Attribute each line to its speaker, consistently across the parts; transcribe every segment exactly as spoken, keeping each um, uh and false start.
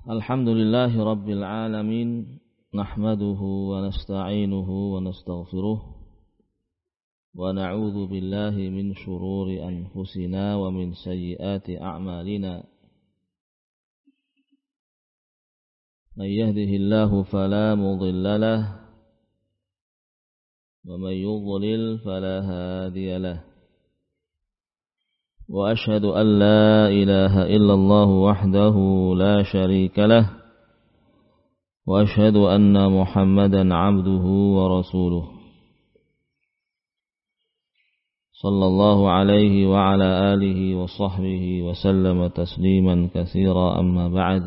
Speaker 1: Alhamdulillahi Rabbil Alamin. Nahmaduhu wa nasta'inuhu wa nastaghfiruh. Wa na'udhu billahi min shururi anfusina wa min sayyiati a'malina. Man yahdihillahu fala mudilla lahu wa man yudlil fala hadiya lahu. وأشهد أن لا إله إلا الله وحده لا شريك له وأشهد أن محمدا عبده ورسوله صلى الله عليه وعلى آله وصحبه وسلم تسليما كثيرا أما بعد.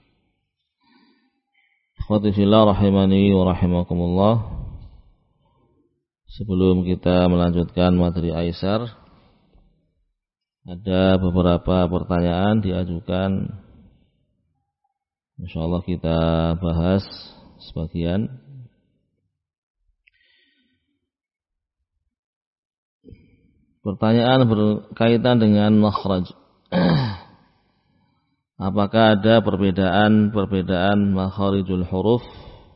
Speaker 1: Ikhwati fillah rahimani wa rahimakumullah. Sebelum kita melanjutkan materi Aisar, ada beberapa pertanyaan diajukan. Insyaallah kita bahas sebagian. Pertanyaan berkaitan dengan makhraj. Apakah ada perbedaan-perbedaan makharijul huruf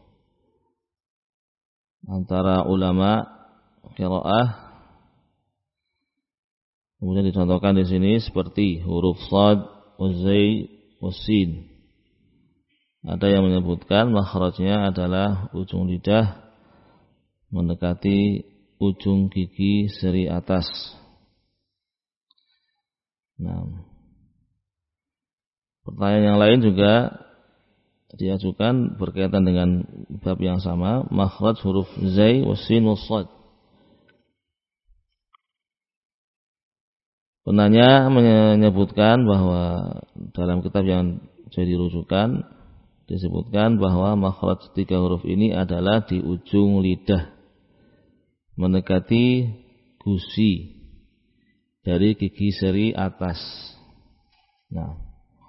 Speaker 1: antara ulama qiraah? Kemudian dicontohkan di sini seperti huruf shad, wazai, wasin. Ada yang menyebutkan makhrajnya adalah ujung lidah mendekati ujung gigi seri atas. Nah, pertanyaan yang lain juga diajukan berkaitan dengan bab yang sama, makhraj huruf zai, wasin, wasad. Penanya menyebutkan bahwa dalam kitab yang jadi rujukan disebutkan bahwa makhraj tiga huruf ini adalah di ujung lidah mendekati gusi dari gigi seri atas. Nah,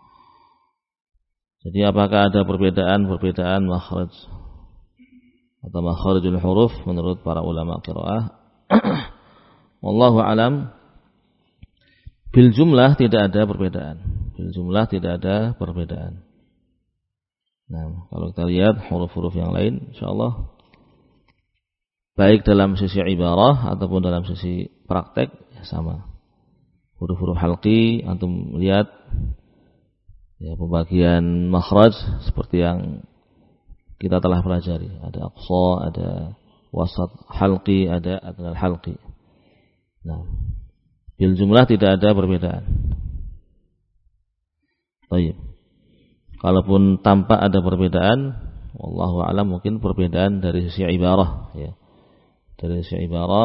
Speaker 1: jadi apakah ada perbedaan-perbedaan makhraj atau makharijul huruf menurut para ulama qiraah? Wallahu alam. Bil jumlah tidak ada perbedaan. Bil jumlah tidak ada perbedaan. Nah, kalau kita lihat huruf-huruf yang lain, insyaallah baik dalam sisi ibarah ataupun dalam sisi praktek ya sama. Huruf-huruf halqi antum lihat ya pembagian makhraj seperti yang kita telah pelajari. Ada aqsa, ada wasat halqi, ada adnal halqi. Nah, bil jumlah tidak ada perbedaan. Baik. Kalaupun tampak ada perbedaan, wallahu a'lam mungkin perbedaan dari sisi ibarah ya. Dari sisi ibarah,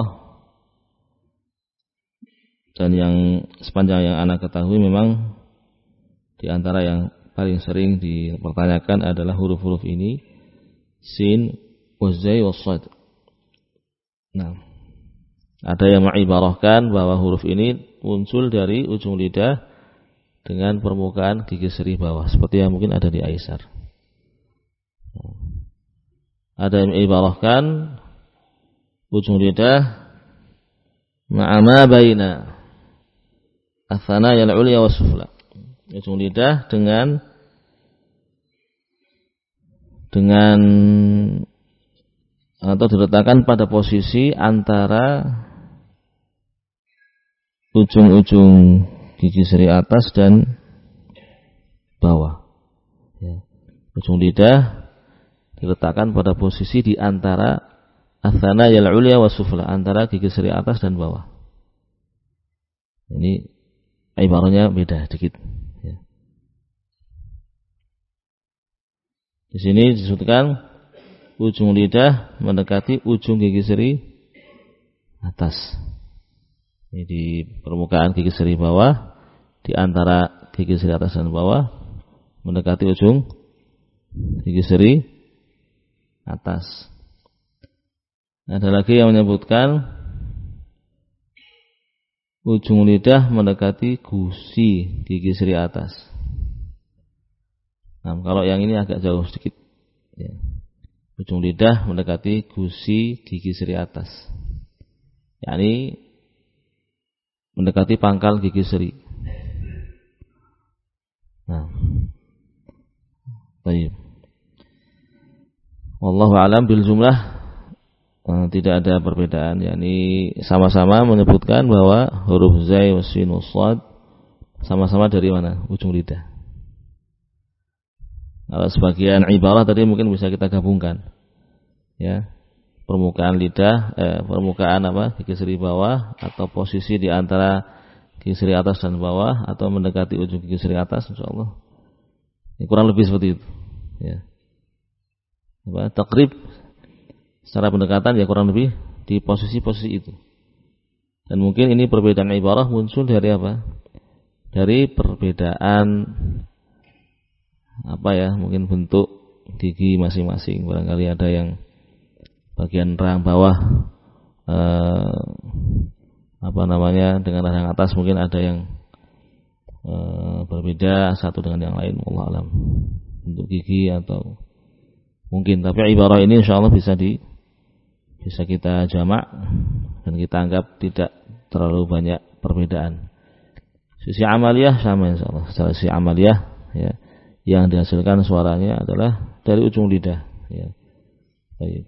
Speaker 1: dan yang sepanjang yang anak ketahui memang di antara yang paling sering dipertanyakan adalah huruf-huruf ini sin, wazai, wasad. Nah, ada yang mengibarahkan bahwa huruf ini muncul dari ujung lidah dengan permukaan gigi seri bawah, seperti yang mungkin ada di Aisar. Ada yang mengibarahkan ujung lidah ma'ama baina athana yal ulya was sufla. Ujung lidah dengan dengan atau diletakkan pada posisi antara ujung-ujung gigi seri atas dan bawah. Ya. Ujung lidah diletakkan pada posisi di antara athana yal ulya was sufla, antara gigi seri atas dan bawah. Ini ibaratnya beda sedikit. Ya. Di sini disebutkan ujung lidah mendekati ujung gigi seri atas. Ini di permukaan gigi seri bawah, di antara gigi seri atas dan bawah, mendekati ujung gigi seri atas. Ada lagi yang menyebutkan ujung lidah mendekati gusi gigi seri atas. Nah, kalau yang ini agak jauh sedikit. Ya. Ujung lidah mendekati gusi gigi seri atas, yakni mendekati pangkal gigi seri. Nah, Baik. Wallahu a'lam bil jumlah eh, tidak ada perbedaan, yakni sama-sama menyebutkan bahwa huruf zai wa shin wa shad sama-sama dari mana? Ujung lidah. Kalau sebagian ibarah tadi mungkin bisa kita gabungkan. Ya. Permukaan lidah, eh, permukaan apa? Gigi seri bawah atau posisi di antara gigi seri atas dan bawah atau mendekati ujung gigi seri atas, insyaallah. Ini kurang lebih seperti itu. Ya. Apa? Takrib secara pendekatan ya kurang lebih di posisi-posisi itu. Dan mungkin ini perbedaan ibarah muncul dari apa? Dari perbedaan apa ya? Mungkin bentuk gigi masing-masing. Barangkali ada yang bagian rahang bawah eh, apa namanya dengan rahang atas, mungkin ada yang eh, berbeda satu dengan yang lain, wallahu alam, bentuk gigi atau mungkin, tapi ibarah ini insyaallah bisa di bisa kita jamak dan kita anggap tidak terlalu banyak perbedaan. Sisi amaliyah sama insyaallah. Secara sisi amaliyah ya, yang dihasilkan suaranya adalah dari ujung lidah ya. Baik.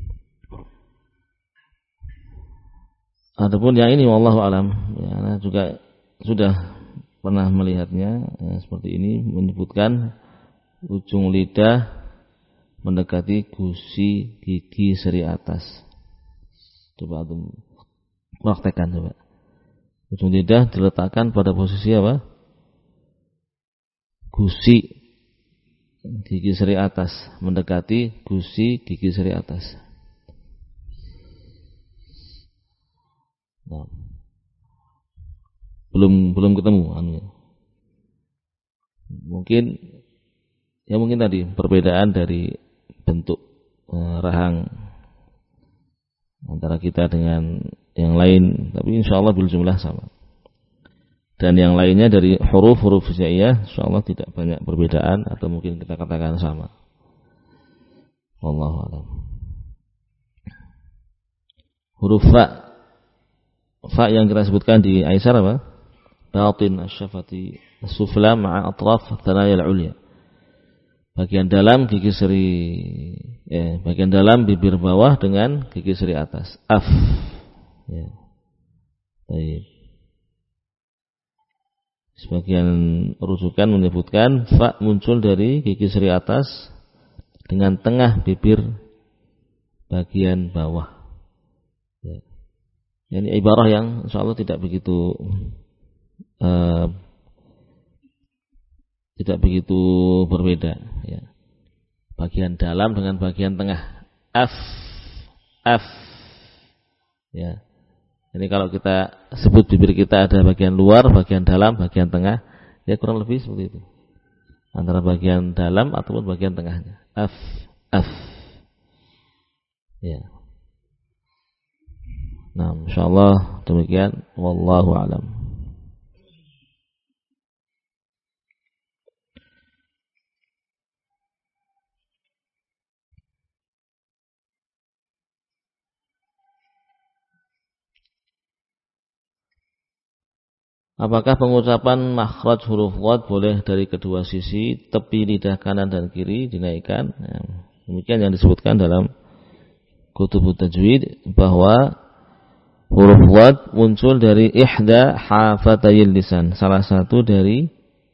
Speaker 1: Adapun yang ini wallahu alam ya, juga sudah pernah melihatnya ya, seperti ini, menyebutkan ujung lidah mendekati gusi gigi seri atas. Coba antum praktekkan coba. Ujung lidah diletakkan pada posisi apa? Gusi gigi seri atas, mendekati gusi gigi seri atas. Nah, belum belum ketemu anunya. Mungkin ya mungkin tadi perbedaan dari bentuk eh, rahang antara kita dengan yang lain, tapi insyaallah bil jumlah sama. Dan yang lainnya dari huruf-huruf hijaiyah insyaallah tidak banyak perbedaan atau mungkin kita katakan sama. Wallahu a'lam. Huruf fa, fa yang kita sebutkan di Aisar apa? Batin asy-syafati as-sufla ma'a atraf thanaya al-ulya. Bagian dalam gigi seri eh, bagian dalam bibir bawah dengan gigi seri atas. Af. Ya. Baik. Sebagian rujukan menyebutkan fa muncul dari gigi seri atas dengan tengah bibir bagian bawah. Ya. Ini ibarah yang insyaallah tidak begitu uh, tidak begitu berbeda ya. Bagian dalam dengan bagian tengah. Af af ya. Ini kalau kita sebut bibir kita ada bagian luar, bagian dalam, bagian tengah, ya kurang lebih seperti itu. Antara bagian dalam ataupun bagian tengahnya. Af af ya. Nah, insyaallah demikian, wallahu a'lam. Apakah pengucapan makhraj huruf qad boleh dari kedua sisi, tepi lidah kanan dan kiri dinaikkan? Nah, demikian yang disebutkan dalam kutubut tajwid bahwa huruf qad muncul dari ihda hafatayil lisan, salah satu dari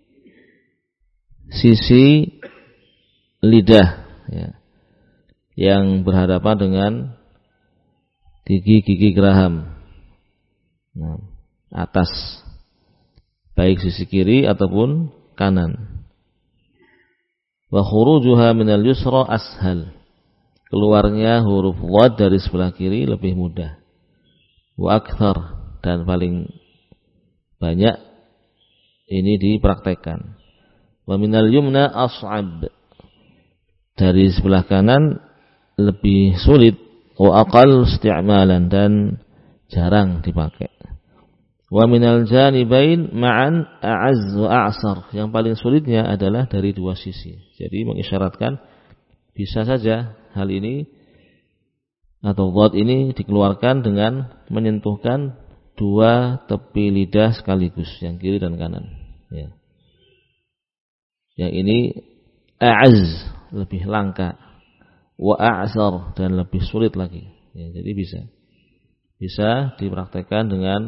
Speaker 1: sisi lidah ya, yang berhadapan dengan gigi-gigi geraham nah, atas, baik sisi kiri ataupun kanan. Wa khurujuha minal yusra ashal, keluarnya huruf qad dari sebelah kiri lebih mudah. Wa akthar, dan paling banyak ini dipraktekkan. Wa minal yumna as'ab, dari sebelah kanan lebih sulit. Wa aqal isti'malan, dan jarang dipakai. Wa minal janibain ma'an a'azz wa a'sar, yang paling sulitnya adalah dari dua sisi. Jadi mengisyaratkan bisa saja hal ini atau qad ini dikeluarkan dengan menyentuhkan dua tepi lidah sekaligus, yang kiri dan kanan ya. Yang ini a'azz lebih langka, wa a'sar, dan lebih sulit lagi. Ya, jadi bisa bisa dipraktekkan dengan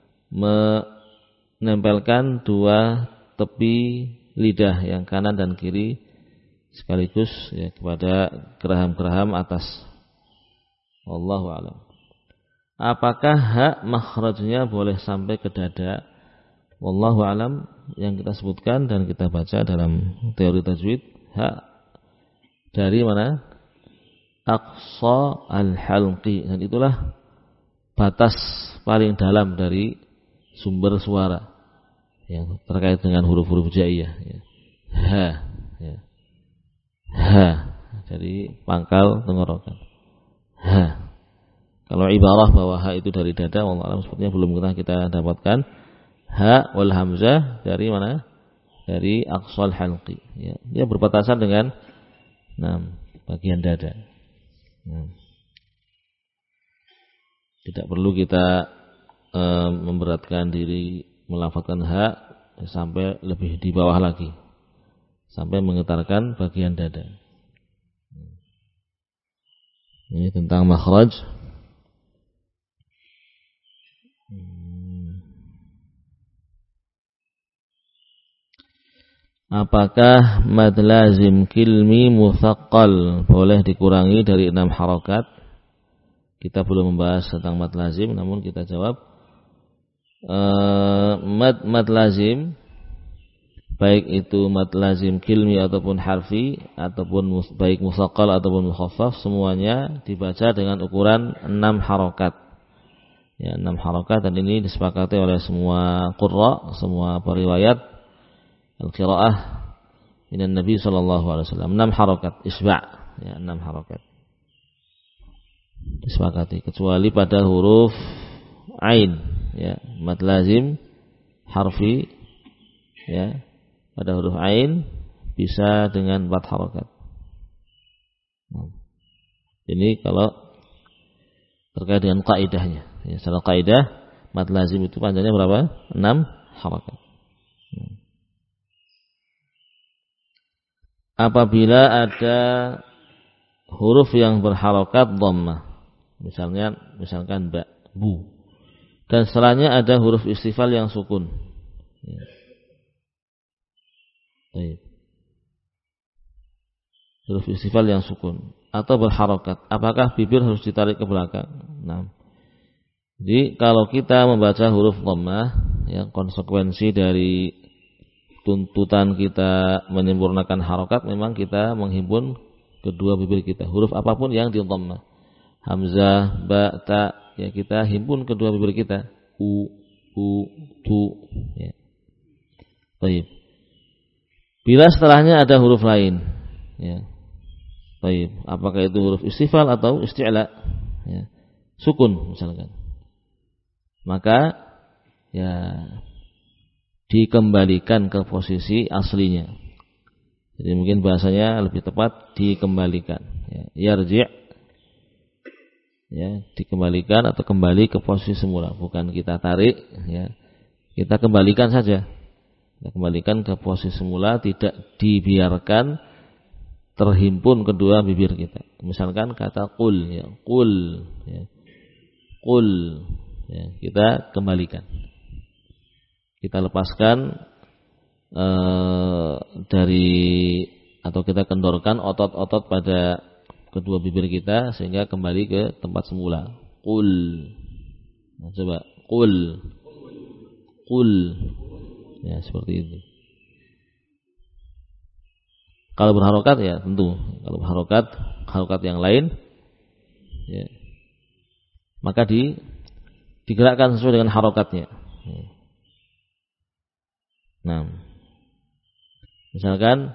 Speaker 1: menempelkan dua tepi lidah yang kanan dan kiri sekaligus ya kepada geraham-geraham atas. Wallahu a'lam. Apakah hak makhrajnya boleh sampai ke dada? Wallahu a'lam. Yang kita sebutkan dan kita baca dalam teori tajwid, hak dari mana? Aqsa al-halqi, dan itulah batas paling dalam dari sumber suara yang terkait dengan huruf-huruf jaiyah ya. Ha ya. Ha, jadi pangkal tenggorokan. Ha. Kalau ibarah bahwa ha itu dari dada, wallahu a'lam, sepertinya belum pernah kita dapatkan. Ha wal hamzah dari mana? Dari aqsal halqi ya. Dia berbatasan dengan nah, bagian dada. Nah. Tidak perlu kita e, memberatkan diri melafazkan ha sampai lebih di bawah lagi, sampai menggetarkan bagian dada. Ini tentang makhraj. Apakah mad lazim kilmi mutsaqqal boleh dikurangi dari enam harakat? Kita belum membahas tentang mad lazim, namun kita jawab uh, mad mad lazim, baik itu mad lazim kilmi ataupun harfi, ataupun mus, baik mutsaqqal ataupun mukhaffaf, semuanya dibaca dengan ukuran enam harakat. Ya, enam harakat, dan ini disepakati oleh semua qurra, semua periwayat al-qiraah minan Nabi sallallahu alaihi wasallam. enam harakat isba', ya, enam harakat disepakati, kecuali pada huruf ain ya, mad lazim harfi ya, pada huruf ain bisa dengan empat harakat. Nah, ini kalau terkait dengan kaidahnya ya, secara kaidah mad lazim itu panjangnya berapa? enam harakat. Apabila ada huruf yang berharokat dhammah, misalnya misalkan ba, bu, dan setelahnya ada huruf istifal yang sukun. Ya. Baik. Huruf istifal yang sukun atau berharokat, apakah bibir harus ditarik ke belakang? Nah, jadi kalau kita membaca huruf dhammah, ya, konsekuensi dari tuntutan kita menyempurnakan harokat, memang kita menghimpun kedua bibir kita. Huruf apapun yang di dhammah, hamzah, ba, ta, ya, kita himpun kedua bibir kita. U, u, tu, ya. Baik. Bila setelahnya ada huruf lain, ya. Baik. Apakah itu huruf istifal atau isti'la, ya, sukun misalkan, maka ya dikembalikan ke posisi aslinya. Jadi mungkin bahasanya lebih tepat dikembalikan. Ya, yarji', ya, dikembalikan atau kembali ke posisi semula, bukan kita tarik, ya. Kita kembalikan saja. Kita kembalikan ke posisi semula, tidak dibiarkan terhimpun kedua bibir kita. Misalkan kata qul, ya, qul, ya. Qul, ya, kita kembalikan. Kita lepaskan eh, dari atau kita kendorkan otot-otot pada kedua bibir kita sehingga kembali ke tempat semula. Qul. Nah, coba qul. Qul. Ya, seperti itu. Kalau berharokat ya tentu, kalau berharokat harokat yang lain ya, maka di digerakkan sesuai dengan harokatnya. Ya. Nah, misalkan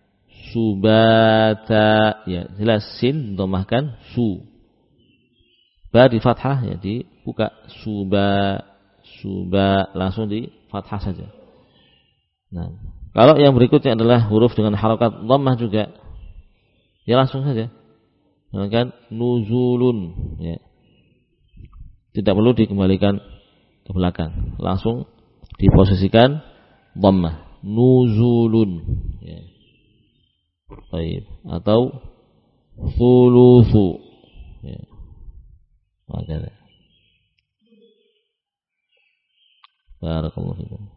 Speaker 1: subata, ya jelas sin dhammahkan su, ba di fathah, ya dibuka, suba, suba langsung di fathah saja. Nah, kalau yang berikutnya adalah huruf dengan harokat dhammah juga, ya langsung saja. Misalkan nuzulun, ya tidak perlu dikembalikan ke belakang, langsung diposisikan dhammah, nuzulun, ya. Baik. Atau thulutsu. Ya. Makanya. Barakallahu fikum.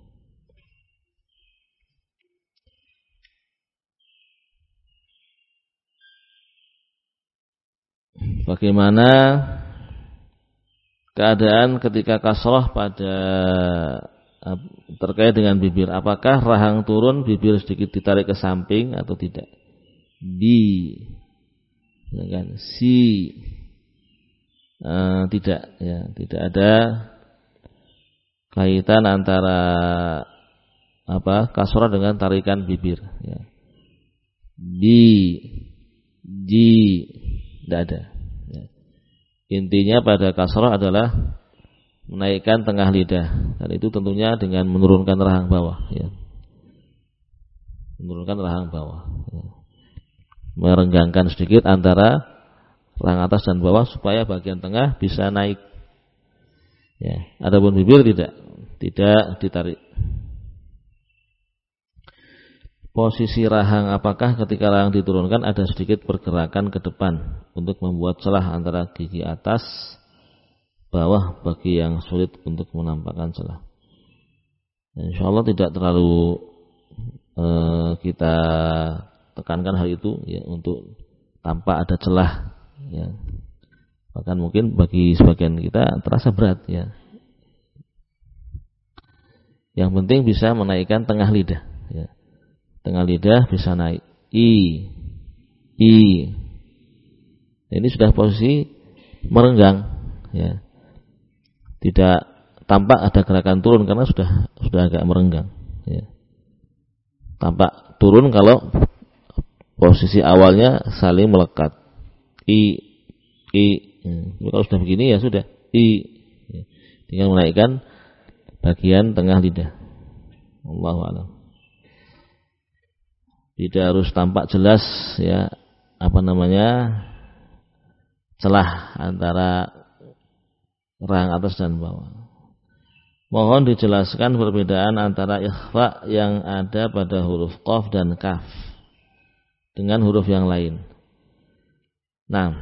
Speaker 1: Bagaimana keadaan ketika kasrah pada terkait dengan bibir? Apakah rahang turun, bibir sedikit ditarik ke samping atau tidak? Di, kan? Si, uh, tidak, ya, tidak ada kaitan antara apa kasrah dengan tarikan bibir. Ya. Di, di, tidak ada. Ya. Intinya pada kasrah adalah menaikkan tengah lidah, dan itu tentunya dengan menurunkan rahang bawah, ya. Menurunkan rahang bawah, ya. Merenggangkan sedikit antara rahang atas dan bawah supaya bagian tengah bisa naik. Ya, adapun bibir tidak, tidak ditarik. Posisi rahang, apakah ketika rahang diturunkan ada sedikit pergerakan ke depan untuk membuat celah antara gigi atas bawah bagi yang sulit untuk menampakkan celah. Insya Allah tidak terlalu eh, kita tekankan hal itu, ya, untuk tampak ada celah, ya. Bahkan mungkin bagi sebagian kita terasa berat, ya. Yang penting bisa menaikkan tengah lidah, ya. Tengah lidah bisa naik. I, I. Ini sudah posisi merenggang, ya. Tidak tampak ada gerakan turun karena sudah sudah agak merenggang, ya. Tampak turun kalau posisi awalnya saling melekat. I, I. Ya. Kalau sudah begini ya sudah. I. Ya. Tinggal menaikkan bagian tengah lidah. Wallahu a'lam. Tidak harus tampak jelas, ya, apa namanya, celah antara rahang atas dan bawah. Mohon dijelaskan perbedaan antara ikhfa yang ada pada huruf qaf dan kaf dengan huruf yang lain. Nah,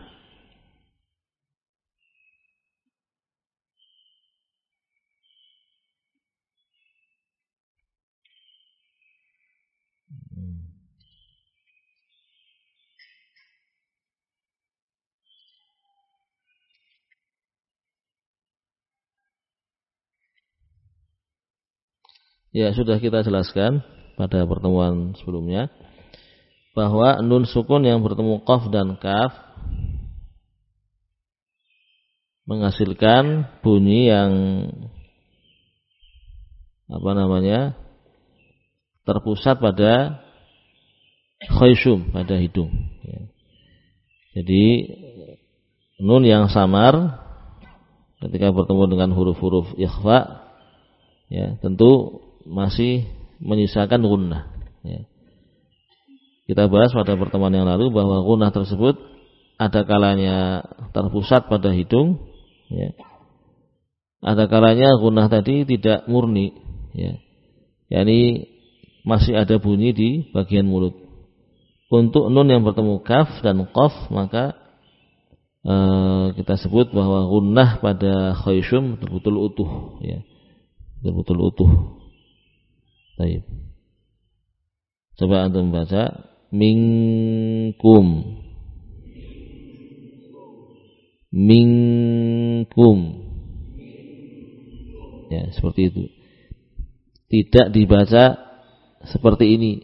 Speaker 1: ya, sudah kita jelaskan pada pertemuan sebelumnya bahwa nun sukun yang bertemu qaf dan kaf menghasilkan bunyi yang apa namanya terpusat pada khayshum, pada hidung, ya. Jadi nun yang samar ketika bertemu dengan huruf-huruf ikhfa, ya, tentu masih menyisakan gunnah, ya. Kita bahas pada pertemuan yang lalu bahwa gunnah tersebut ada kalanya terpusat pada hidung, ya. Ada kalanya gunnah tadi tidak murni, ya. yakni masih ada bunyi di bagian mulut. Untuk nun yang bertemu kaf dan qaf maka eh, kita sebut bahwa gunnah pada khayshum betul-betul utuh, ya. Betul-betul utuh. Baik. Coba antum baca minkum, minkum, ya, seperti itu. Tidak dibaca seperti ini,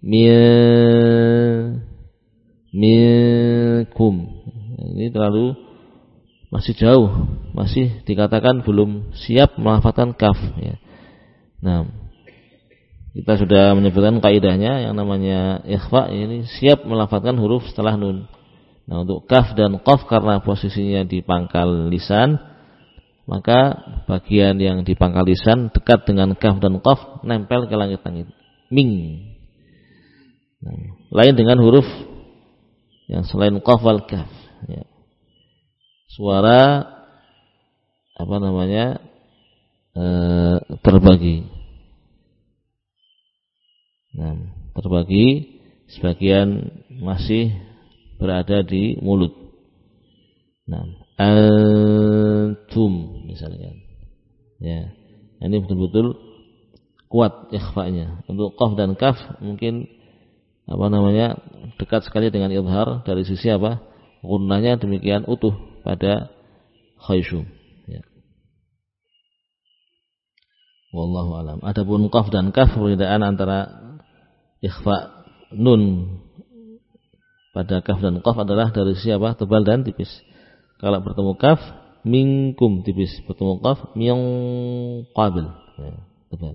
Speaker 1: minkum. Ini terlalu masih jauh, masih dikatakan belum siap melafadzkan kaf, ya. Nah, kita sudah menyebutkan kaidahnya yang namanya ikhfa, ini siap melafadzkan huruf setelah nun. Nah, untuk kaf dan qaf karena posisinya di pangkal lisan, maka bagian yang di pangkal lisan dekat dengan kaf dan qaf nempel ke langit-langit. Ming. Nah, lain dengan huruf yang selain qaf wal kaf, ya. Suara apa namanya e, terbagi. Nah, terbagi sebagian masih berada di mulut. Nah, antum misalnya. Ya. Ini betul-betul kuat ikhfa'nya. Untuk qaf dan kaf mungkin apa namanya dekat sekali dengan izhar dari sisi apa? Gunnahnya demikian utuh pada khayshum. Ya. Wallahu alam. Adapun qaf dan kaf perbedaan antara ikhfa nun pada kaf dan qaf adalah dari sisi apa? Tebal dan tipis. Kalau bertemu kaf minkum tipis, bertemu qaf min qabil. Ya, tebal.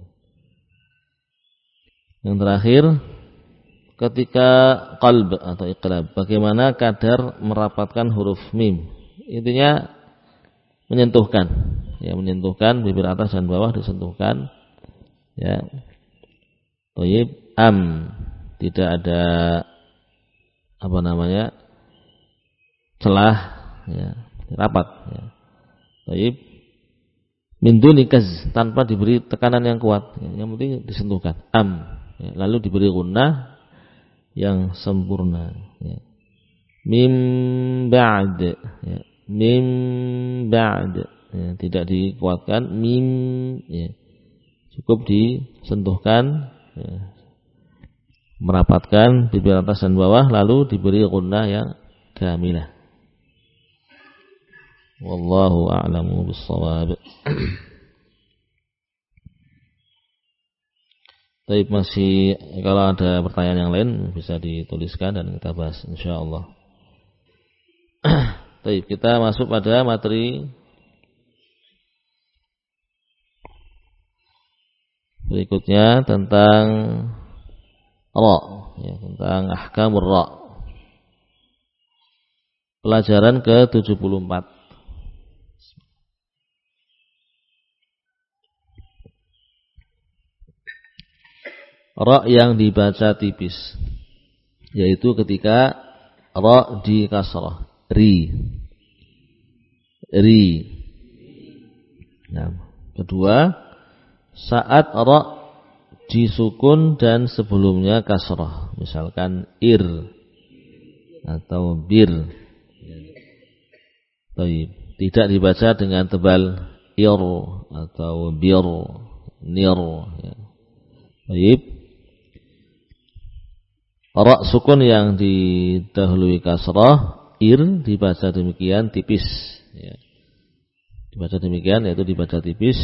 Speaker 1: Yang terakhir ketika qalb atau iqlab, bagaimana kadar merapatkan huruf mim. Intinya menyentuhkan, ya menyentuhkan bibir atas dan bawah disentuhkan. Ya. Thayyib, am tidak ada apa namanya? Celah, ya, rapat, ya. Thayyib, min dunikaz tanpa diberi tekanan yang kuat, ya. Yang penting disentuhkan. Am, ya. Lalu diberi gunnah yang sempurna, ya. Mim ba'd, ya. Mim ba'd, ya. Tidak dikuatkan mim, ya. Cukup disentuhkan, ya. Merapatkan bibir atas dan bawah lalu diberi gunnah yang kamilah. Wallahu a'lamu bis-shawab. Tapi masih kalau ada pertanyaan yang lain bisa dituliskan dan kita bahas insyaallah. Baik, kita masuk pada materi berikutnya tentang ra, ya, tentang ahkamur ra. Pelajaran ke tujuh puluh empat. Ra yang dibaca tipis, yaitu ketika ra di kasrah, ri, ri. Nah, kedua, saat ra disukun dan sebelumnya kasrah, misalkan ir atau bir. Baik, tidak dibaca dengan tebal ir atau bir, nir. Baik. Ra sukun yang didahului kasrah, ir dibaca demikian tipis, ya. Dibaca demikian yaitu dibaca tipis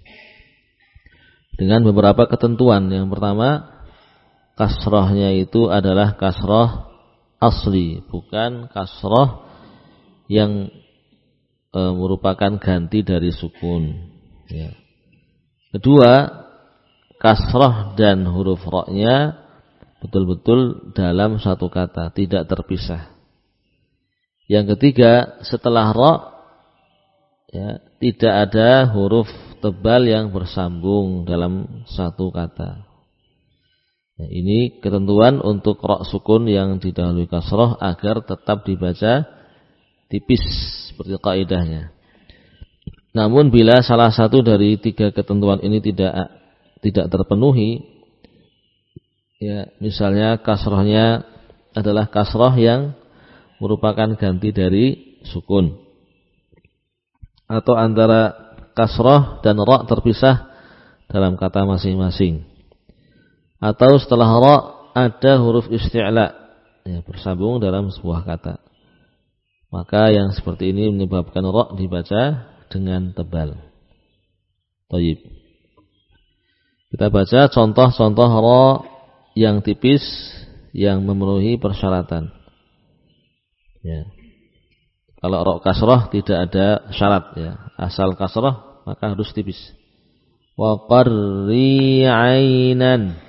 Speaker 1: dengan beberapa ketentuan. Yang pertama, kasrahnya itu adalah kasrah asli, bukan kasrah yang e, merupakan ganti dari sukun, ya. Kedua, kasrah dan huruf ra-nya betul-betul dalam satu kata, tidak terpisah. Yang ketiga, setelah ra, ya, tidak ada huruf tebal yang bersambung dalam satu kata. Ya, ini ketentuan untuk ra sukun yang didahului kasrah agar tetap dibaca tipis seperti kaidahnya. Namun bila salah satu dari tiga ketentuan ini tidak tidak terpenuhi, ya, misalnya kasrahnya adalah kasrah yang merupakan ganti dari sukun, atau antara kasrah dan ra terpisah dalam kata masing-masing, atau setelah ra ada huruf isti'la, ya, bersambung dalam sebuah kata, maka yang seperti ini menyebabkan ra dibaca dengan tebal. Thayyib. Kita baca contoh-contoh ra yang tipis yang memenuhi persyaratan. Ya. Kalau ra kasrah tidak ada syarat, ya. Asal kasrah maka harus tipis. Wa qarri 'ainan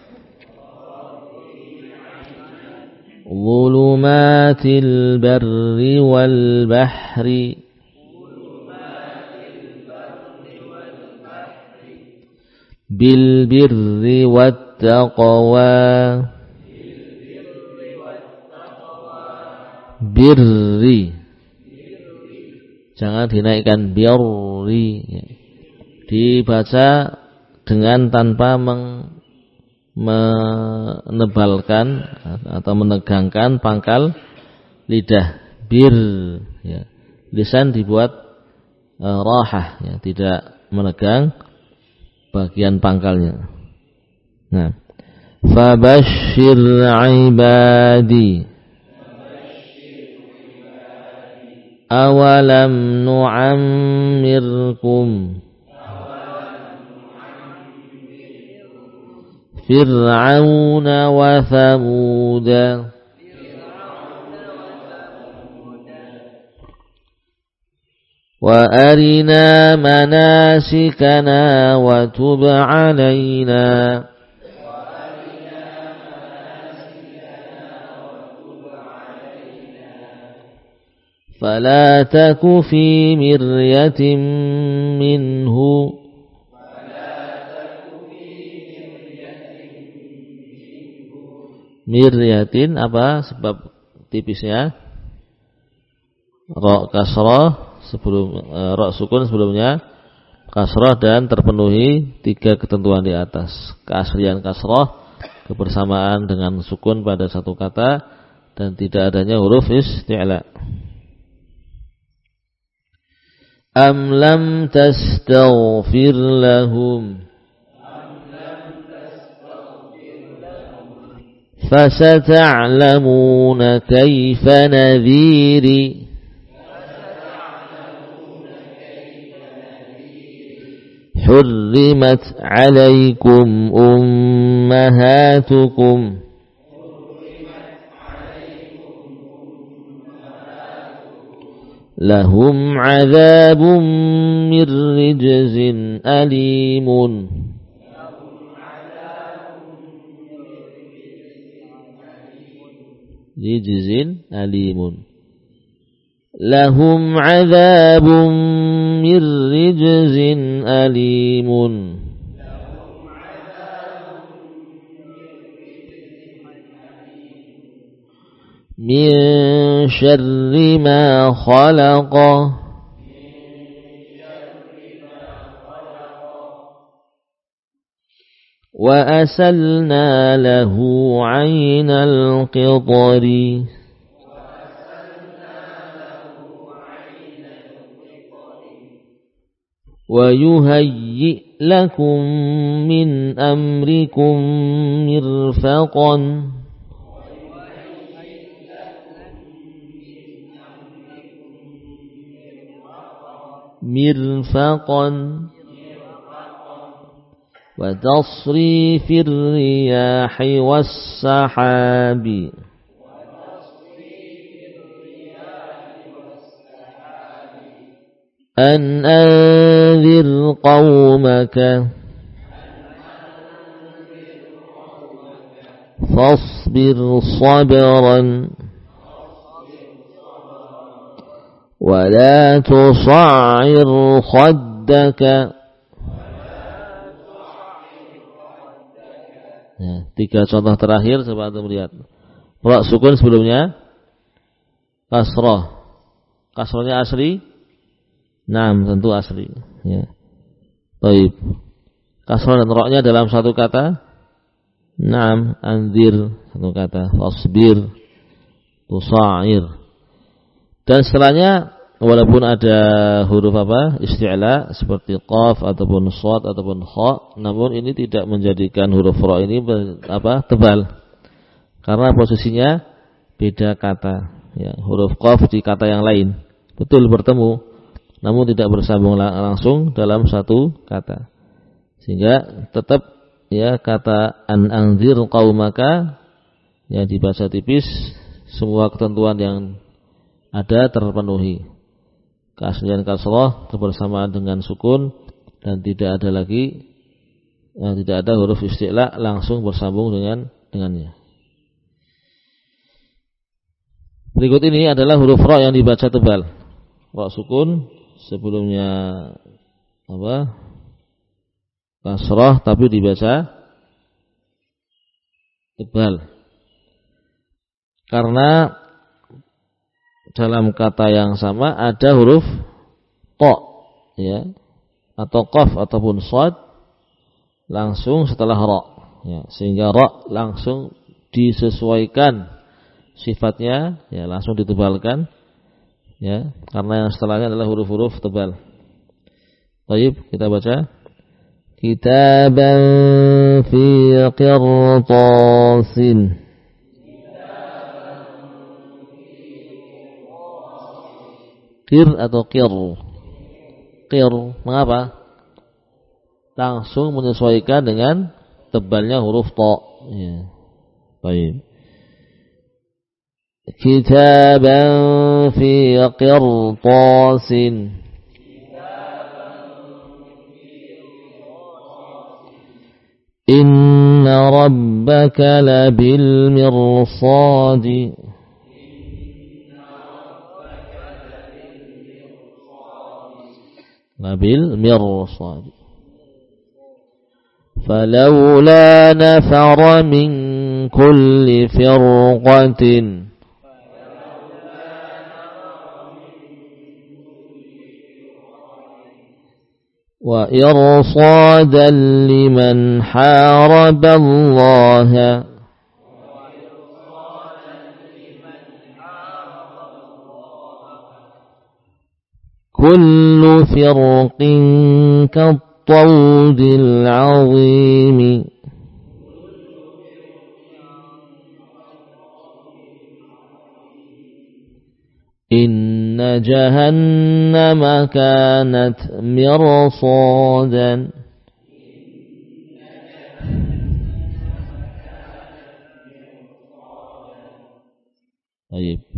Speaker 1: zulumatil barri wal bahri bil birri wat taqwa. Birri, jangan dinaikkan birri, ya. Dibaca dengan tanpa meng, menebalkan atau menegangkan pangkal lidah. Bir, ya. Lisan dibuat uh, rahah, ya, tidak menegang bagian pangkalnya. Nah, fabashshir ibadi awalam nu'ammirkum fir'auna wa thamuda wa arina manasikana wa tub alaina fala taku fi miryatin minhu miryatin apa sebab tipisnya ra kasrah sebelum e, ra sukun sebelumnya kasrah dan terpenuhi tiga ketentuan di atas. Keaslian kasrah, kebersamaan dengan sukun pada satu kata, dan tidak adanya huruf isti'la. Am lam tastaghfir lahum fasata'lamuna kaifa nadhiri hurrimat 'alaykum ummahatukum lahum 'adzabun min rijzin alimun rijzin alimun lahum 'adzabun min rijzin alimun min syarri ma khalaqa wa asalna lahu 'ainal qitri wa yuhayyi lakum min amrikum mirfaqan mirfaqan wa tasrifir riyahi was sahabi an anzir qawmaka fasbir sabran wa la tusa'ir khaddaka. Ya, tiga contoh terakhir coba Anda melihat. Ra sukun sebelumnya kasrah. Kasrahnya asli? Naam, tentu asli, ya. Baik. Kasrah dan ra-nya dalam satu kata? Naam, anzir satu kata, fasbir, tusa'ir. Dan setelahnya walaupun ada huruf apa? Isti'la seperti qaf ataupun shad ataupun kha, namun ini tidak menjadikan huruf ra ini apa? Tebal. Karena posisinya beda kata, ya. Huruf qaf di kata yang lain. Betul bertemu, namun tidak bersambung langsung dalam satu kata. Sehingga tetap ya kata an anzir qaumaka yang dibaca tipis, semua ketentuan yang ada terpenuhi. Keaslian kasrah kebersamaan dengan sukun dan tidak ada lagi eh, tidak ada huruf isti'la langsung bersambung dengan dengannya. Berikut ini adalah huruf ra yang dibaca tebal. Ra sukun sebelumnya apa? Kasrah tapi dibaca tebal. Karena dalam kata yang sama ada huruf ta, ya, atau qaf ataupun shad langsung setelah ra. ya, sehingga ra langsung disesuaikan sifatnya, ya, langsung ditebalkan, ya, karena yang setelahnya adalah huruf-huruf tebal. Baik, kita baca. Kitaban fi qirtasin. Qir atau qir? Qir, mengapa? Langsung menyesuaikan dengan tebalnya huruf ta. Ya. Baik. Kitaban fi qirtasin. Inna rabbaka labil mirsadi. Labil mirsadi. فلولا نفر من كل فرقة وإرصادا لمن حارب الله كل فرق كالطود العظيم إن جهنم كانت مرصادا Baik.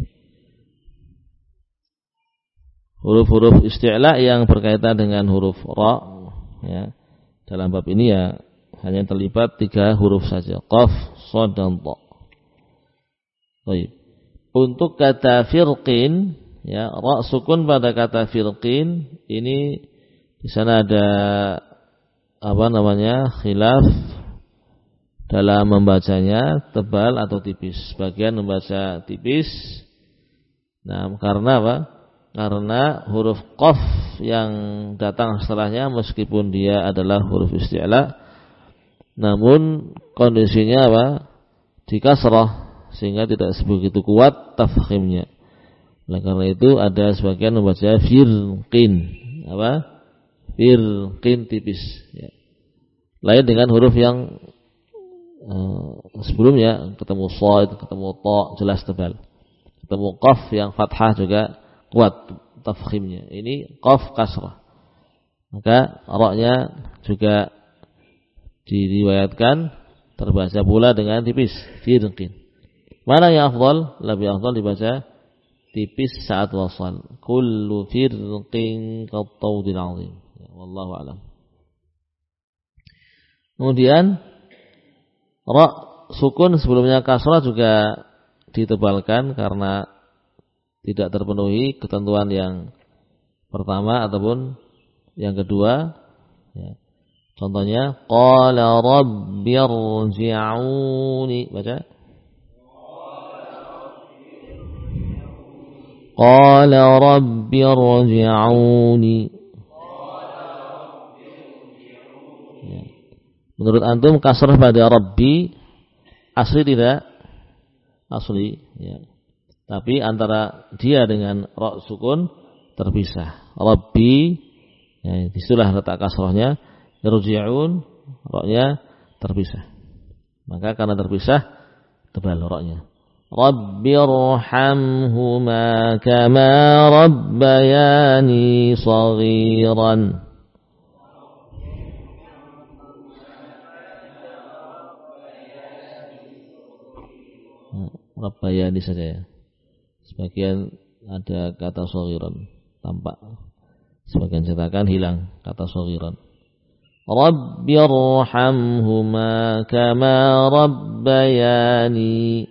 Speaker 1: Huruf-huruf isti'la yang berkaitan dengan huruf ra, ya, dalam bab ini ya hanya terlibat tiga huruf saja, qaf, shad dan ta. Baik. Untuk kata firqin, ya, ra sukun pada kata firqin ini di sana ada apa namanya? Khilaf dalam membacanya, tebal atau tipis. Sebagian membaca tipis. Nah, karena apa? Karena huruf qaf yang datang setelahnya meskipun dia adalah huruf isti'la, namun kondisinya apa? Di kasrah, sehingga tidak sebegitu kuat tafkhimnya. Oleh karena itu ada sebagian membaca firqin, apa? Firqin tipis, ya. Lain dengan huruf yang uh, sebelumnya, ketemu shad, ketemu ta, jelas tebal. Ketemu qaf yang fathah juga kuat tafkhimnya. Ini qaf kasrah. Maka ra-nya juga diriwayatkan terbaca pula dengan tipis, firqin. Mana yang afdal? Lebih afdal dibaca tipis saat wasal. Kullu firqin kattawdil azim. Ya, wallahu a'lam. Kemudian ra sukun sebelumnya kasrah juga ditebalkan karena tidak terpenuhi ketentuan yang pertama ataupun yang kedua, ya. Contohnya qala rabbirji'uni, baca qala rabbirji'uni, ya. Menurut antum kasrah pada rabbi asli tidak? Asli, ya. Tapi antara dia dengan ra sukun terpisah. Rabbi, ya, disitulah letak kasrahnya. Irji'un, ra-nya terpisah. Maka karena terpisah tebal ra-nya. Rabbirhamhuma kama rabbayani shaghiran. Rabbayani saja, ya. Sebagian ada kata shaghiran tampak. Sebagian cetakan hilang kata shaghiran. Rabbirhamhuma kama rabbayani.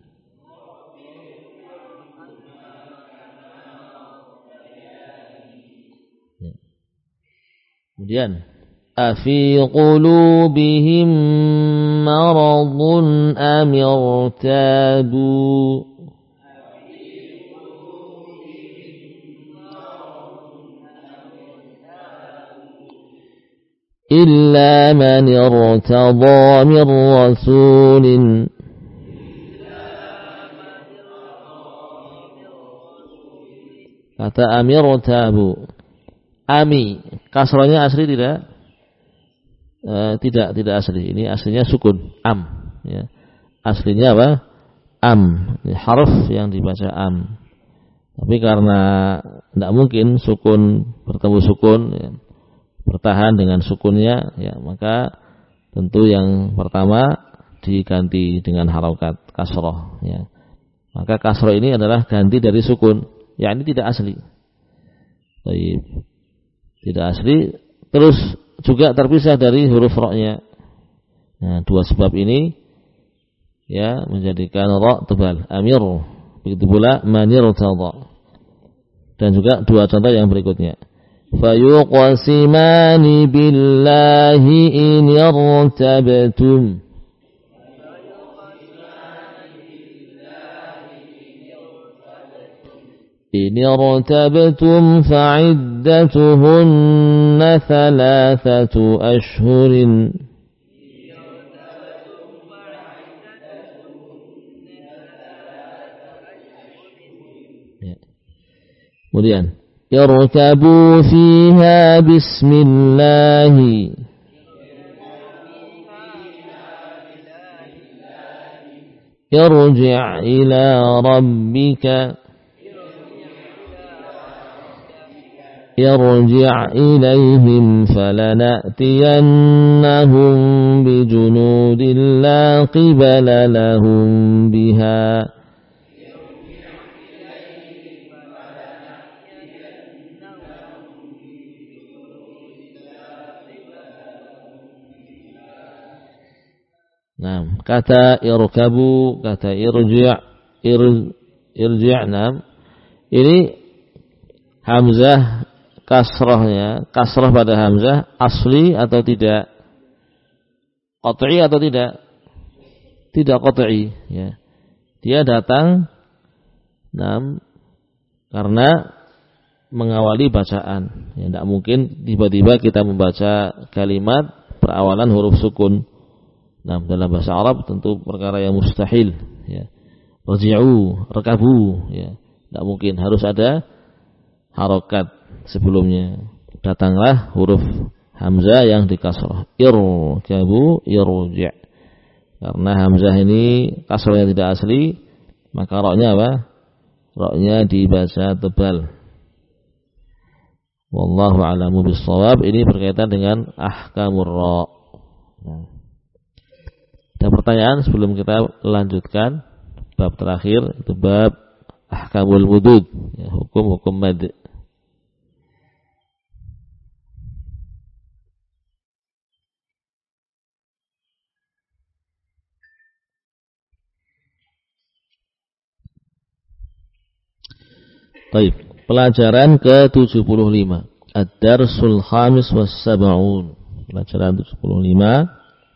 Speaker 1: Ya. Kemudian afi qulubihim maradun am irtadu. illa man irtadha min rasulin. Kata amirtabu, ami kasrahnya asli tidak e, tidak tidak asli. Ini aslinya sukun am, ya. Aslinya apa? Am. Ini harf yang dibaca am. Tapi karena tidak mungkin sukun bertemu sukun, ya, bertahan dengan sukunnya, ya, maka tentu yang pertama diganti dengan harokat kasroh, ya. Maka kasroh ini adalah ganti dari sukun. Ya, ini tidak asli. Baik. Tidak asli. Terus juga terpisah dari huruf ra-nya. Nah, dua sebab ini ya menjadikan ra tebal. Amir. Begitu pula manir tadha. Dan juga dua contoh yang berikutnya. Fayuqasimani billahi in irtabtum. إن ارتبتم فعدتهن ثلاثة أشهر kemudian اركبوا فيها بسم الله ارجع إلى ربك يرجع إليهم فلنأتينهم بجنود لا قبل لهم بها Nah, kata irkabu, kata irji' ir, irji' nam ini hamzah kasrahnya, kasrah pada hamzah asli atau tidak? Qat'i atau tidak? Tidak qat'i, ya. Dia datang nam karena mengawali bacaan. Ya, tidak mungkin tiba-tiba kita membaca kalimat berawalan huruf sukun. Nah, dalam bahasa Arab tentu perkara yang mustahil, ya. Rji'u, rekabu, ya. Tidak mungkin, harus ada harokat sebelumnya. Datanglah huruf hamzah yang dikasrah. Irkabu, irji'. Karena hamzah ini kasrahnya tidak asli, maka ra-nya apa? Ra-nya dibaca tebal. Wallahu a'lamu bis-shawab. Ini berkaitan dengan ahkamur ra. Nah. Ada pertanyaan sebelum kita lanjutkan bab terakhir, itu bab ahkamul mudud, ya, hukum-hukum mad. Baik, pelajaran ke tujuh puluh lima. Ad-darsul khamis was sab'un. Pelajaran tujuh puluh lima.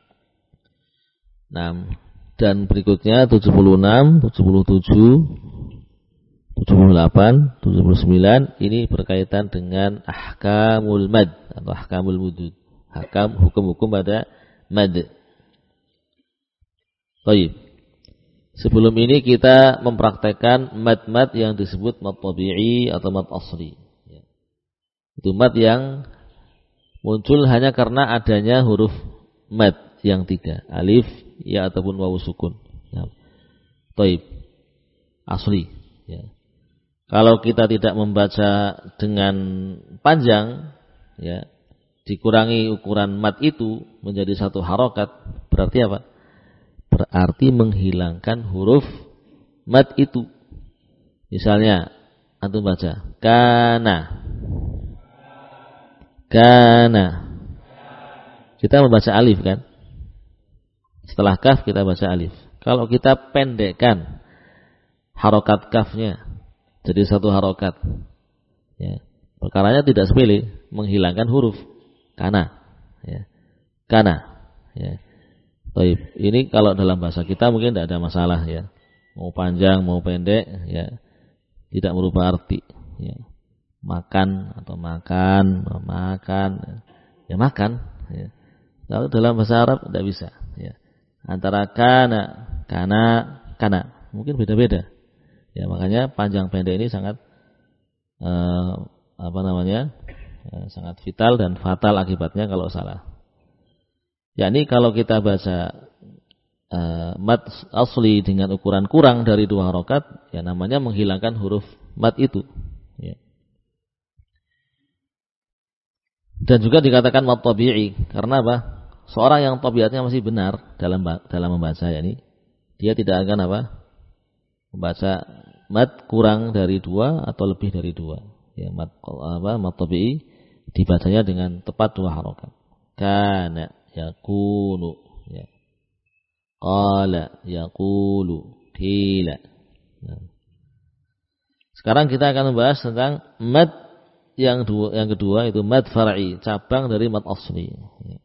Speaker 1: enam dan berikutnya tujuh puluh enam, tujuh puluh tujuh, tujuh puluh delapan, tujuh puluh sembilan ini berkaitan dengan ahkamul mad atau ahkamul mudud. Hakam hukum-hukum pada mad. Baik. Sebelum ini kita mempraktekkan mad-mad yang disebut mad tabi'i atau mad asli. Itu mad yang muncul hanya karena adanya huruf mad yang tiga, alif, ya ataupun wawu sukun. Ya. Taib, asli. Ya. Kalau kita tidak membaca dengan panjang, ya, dikurangi ukuran mad itu menjadi satu harokat, berarti apa? Berarti menghilangkan huruf mad itu. Misalnya, antum baca kana, kana. Kita membaca alif kan? Setelah kaf kita baca alif. Kalau kita pendekkan harokat kafnya jadi satu harokat, ya, perkaranya tidak sepele, menghilangkan huruf kana, ya, kana, ya. Baik, ini kalau dalam bahasa kita mungkin tidak ada masalah, ya, mau panjang mau pendek, ya, tidak merubah arti, ya. Makan atau makan, makan, ya makan, Ya. Kalau dalam bahasa Arab tidak bisa. Ya. Antara kana, kana, kana, mungkin beda-beda. Ya, makanya panjang pendek ini sangat eh, apa namanya, eh, sangat vital dan fatal akibatnya kalau salah. Yakni kalau kita baca uh, mad asli dengan ukuran kurang dari dua harokat, ya namanya menghilangkan huruf mad itu. Ya. Dan juga dikatakan mad tabi'i karena apa? Seorang yang tabiatnya masih benar dalam dalam membaca, yakni dia tidak akan apa? Membaca mad kurang dari dua atau lebih dari dua. Ya, mad apa? Mad tabi'i dibacanya dengan tepat dua harokat. Kana yakunu, ya. Qala yaqulu, qila. Nah. Sekarang kita akan membahas tentang mad yang dua, yang kedua itu mad far'i, cabang dari mad asli. Ya.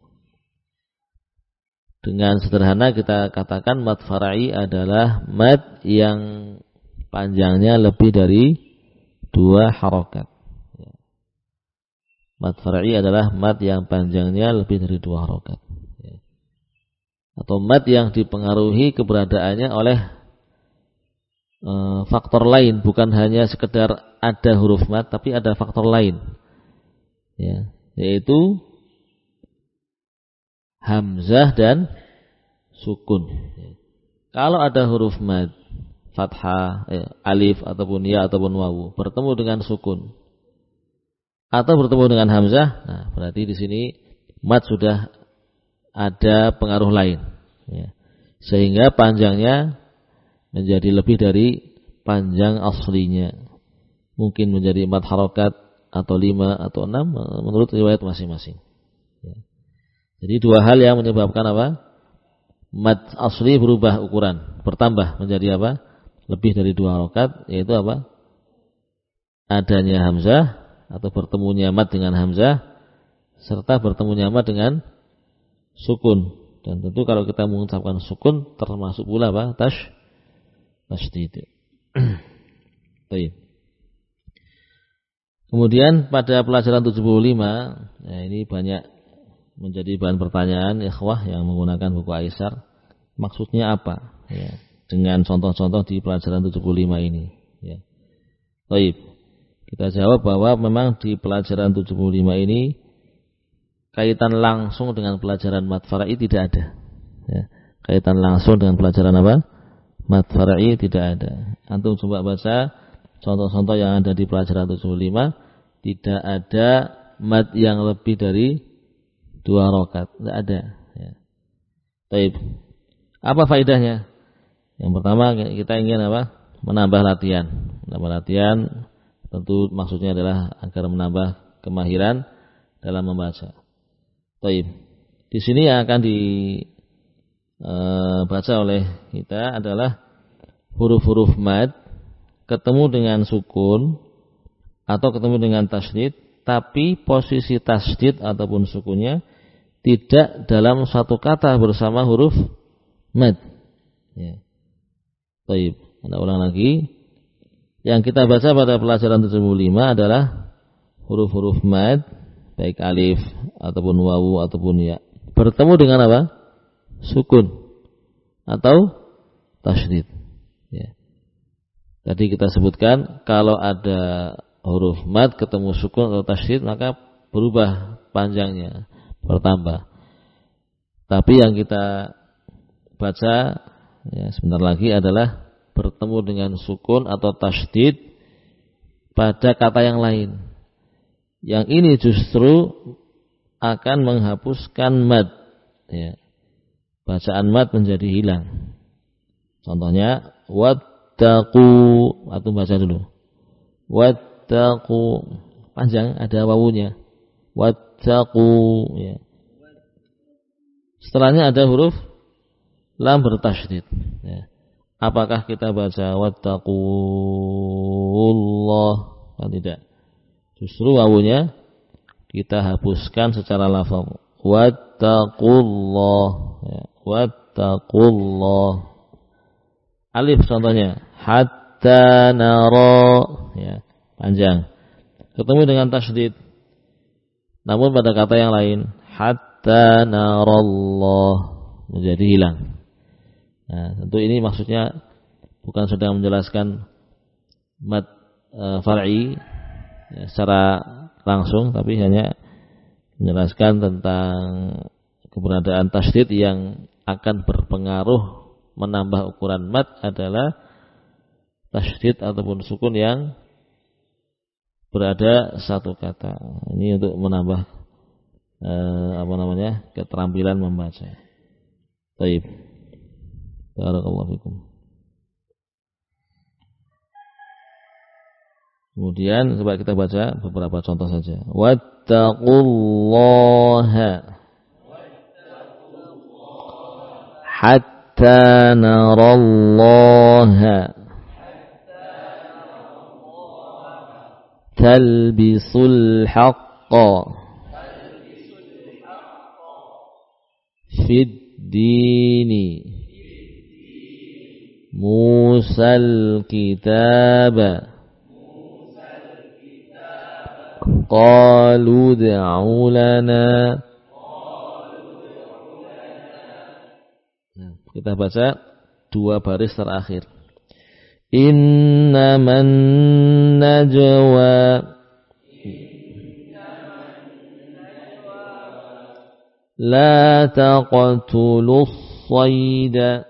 Speaker 1: Dengan sederhana kita katakan mad far'i adalah mad yang panjangnya lebih dari dua harokat. Ya. Mad far'i adalah mad yang panjangnya lebih dari dua harokat. Ya. Atau mad yang dipengaruhi keberadaannya oleh e, faktor lain, bukan hanya sekedar ada huruf mad, tapi ada faktor lain. Ya. Yaitu hamzah dan sukun. Ya. Kalau ada huruf mad, fathah, eh, alif ataupun ya ataupun wawu bertemu dengan sukun atau bertemu dengan hamzah, nah berarti di sini mad sudah ada pengaruh lain, ya. Sehingga panjangnya menjadi lebih dari panjang aslinya. Mungkin menjadi empat harokat atau lima atau enam menurut riwayat masing-masing. Ya. Jadi dua hal yang menyebabkan apa? Mad asli berubah ukuran, bertambah menjadi apa? Lebih dari dua harokat, yaitu apa? Adanya hamzah atau bertemunya mad dengan hamzah serta bertemunya mad dengan sukun. Dan tentu kalau kita mengucapkan sukun termasuk pula apa? Tash tasydid. Baik. Kemudian pada pelajaran tujuh puluh lima, ya ini banyak menjadi bahan pertanyaan ikhwah yang menggunakan buku Aisar. Maksudnya apa? Ya, dengan contoh-contoh di pelajaran tujuh puluh lima ini. Ya. Baik. Kita jawab bahwa memang di pelajaran tujuh puluh lima ini kaitan langsung dengan pelajaran mad far'i tidak ada. Ya. Kaitan langsung dengan pelajaran apa? Mad far'i tidak ada. Antum coba baca contoh-contoh yang ada di pelajaran tujuh puluh lima, tidak ada mad yang lebih dari dua harokat, tidak ada. Ya. Baik. Apa faedahnya? Yang pertama kita ingin apa? Menambah latihan. Menambah latihan tentu maksudnya adalah agar menambah kemahiran dalam membaca. Baik. Di sini yang akan dibaca e, oleh kita adalah huruf-huruf mad ketemu dengan sukun atau ketemu dengan tasydid, tapi posisi tasydid ataupun sukunnya tidak dalam satu kata bersama huruf mad. Ya. Baik, kita ulang lagi. Yang kita baca pada pelajaran tujuh puluh lima adalah huruf-huruf mad, baik alif ataupun wawu ataupun ya, bertemu dengan apa? Sukun atau tasydid. Ya. Tadi kita sebutkan kalau ada huruf mad ketemu sukun atau tasydid maka berubah panjangnya, bertambah. Tapi yang kita baca ya, sebentar lagi adalah bertemu dengan sukun atau tasydid pada kata yang lain. Yang ini justru akan menghapuskan mad. Ya. Bacaan mad menjadi hilang. Contohnya wattaqu, atau baca dulu. Wattaqu, panjang ada wawunya. Wattaqu, ya. Setelahnya ada huruf lam bertasydid. Ya. Apakah kita baca wattaqullah? Kan tidak. Justru wawunya kita hapuskan secara lafaz. Wattaqullah. Ya. Wattaqullah. Alif contohnya. Hatta nara. Ya. Panjang. Ketemu dengan tasydid. Namun pada kata yang lain. Hatta hatta narallah, menjadi hilang. Nah, tentu ini maksudnya bukan sedang menjelaskan mad e, far'i ya, secara langsung, tapi hanya menjelaskan tentang keberadaan tasydid yang akan berpengaruh menambah ukuran mad adalah tasydid ataupun sukun yang berada satu kata. Ini untuk menambah eh, apa namanya keterampilan membaca. Baik. Barakallahu fikum. Kemudian coba kita baca beberapa contoh saja. Wattaqullaha hatta narallaha talbisul haqqa fid dini musal kitaba qalu ud'u lana. Kita baca dua baris terakhir. Innaman najwa la taqtulus sayda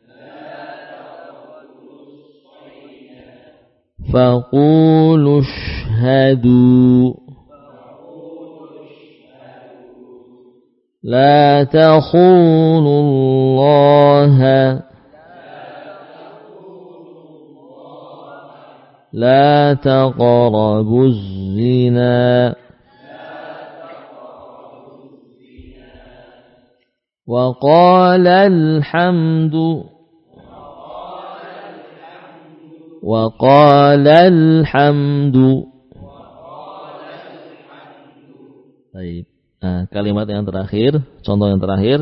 Speaker 1: faqulu ashhadu la takhunu Allah la taqrabuz zina wa qala alhamdu wa qala alhamdu. Baik. Nah, kalimat yang terakhir, contoh yang terakhir,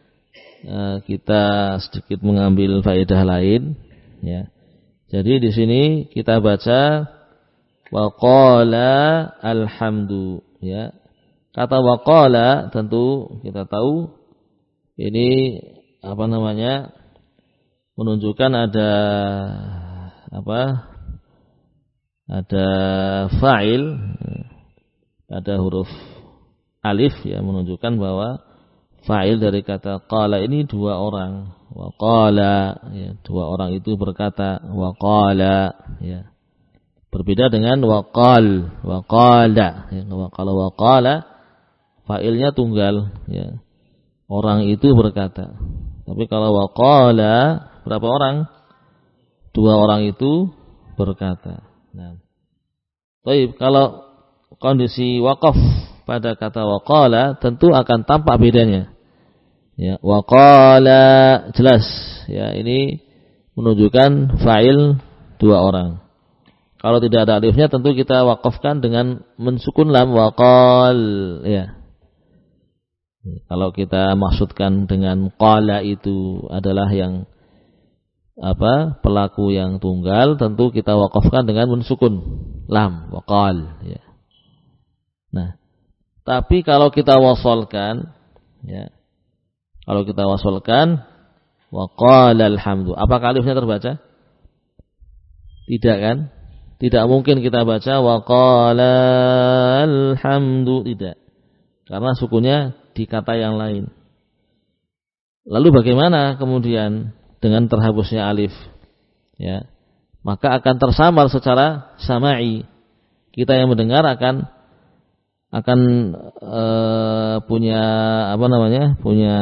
Speaker 1: kita sedikit mengambil faedah lain, ya. Jadi di sini kita baca wa qala alhamdu, ya. Kata wa qala tentu kita tahu ini apa namanya? Menunjukkan ada apa? Ada fa'il, ada huruf alif ya, menunjukkan bahwa fa'il dari kata qala ini dua orang. Wa qala ya, dua orang itu berkata wa qala ya. Berbeda dengan wa qal, wa qala ya. Kalau wa qala fa'ilnya tunggal ya. Orang itu berkata. Tapi kalau wa qala berapa orang? Dua orang itu berkata. Nah. Baik, kalau kondisi waqaf pada kata waqala tentu akan tampak bedanya. Ya, waqala jelas ya, ini menunjukkan fa'il dua orang. Kalau tidak ada alifnya tentu kita waqafkan dengan mensukun lam waqal ya. Kalau kita maksudkan dengan qala itu adalah yang apa? Pelaku yang tunggal, tentu kita waqafkan dengan mensukun lam waqal ya. Nah, tapi kalau kita wasolkan, ya, kalau kita wasolkan, wa qala alhamdu, apakah alifnya terbaca? Tidak kan? Tidak mungkin kita baca wa qala alhamdu, tidak. Karena sukunya di kata yang lain. Lalu bagaimana kemudian dengan terhapusnya alif? Ya, maka akan tersamar secara sama'i. Kita yang mendengar akan akan e, punya apa namanya punya